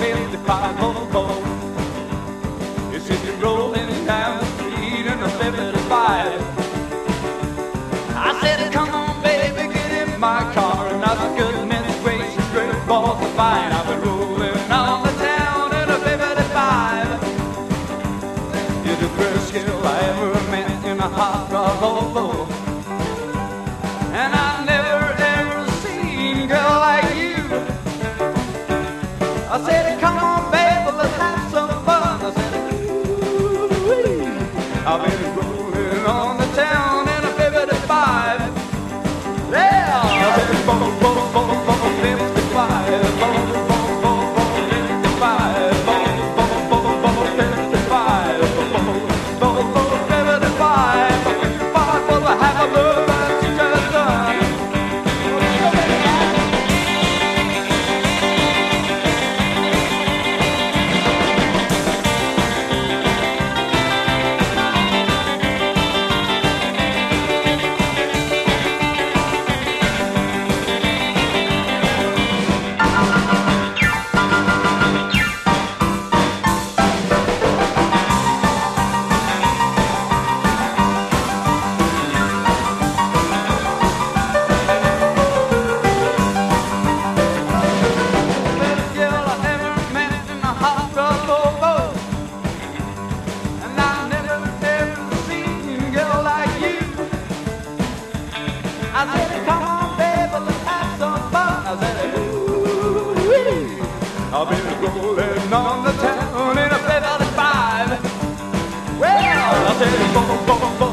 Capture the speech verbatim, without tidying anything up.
fifty-five Volvo. You see me rolling down the street in a fifty-five. I said, come on, baby, get in my car. And not the goodness gracious, great balls of fine. I've been rolling on the town in a fifty-five. You're the first girl I ever met in a hot rod Volvo. And I never ever seen a girl like you. I said, come on, baby, let's have some fun. I said, ooh-wee. I've been rolling on the town in a fifty-five. Yeah, I've been boom, boom, boom, boom, fifty-five. Boom, boom, boom, boom, fifty-five. Boom, boom, boom, boom, fifty-five. Boom, boom, boom, fifty-five. fifty-five, well, I have a love that you just done. I said, come on, baby, let's have some fun. I said, ooh-wee. I've been rolling on the town in a fifty-five. Well, I said, boom, boom, boom.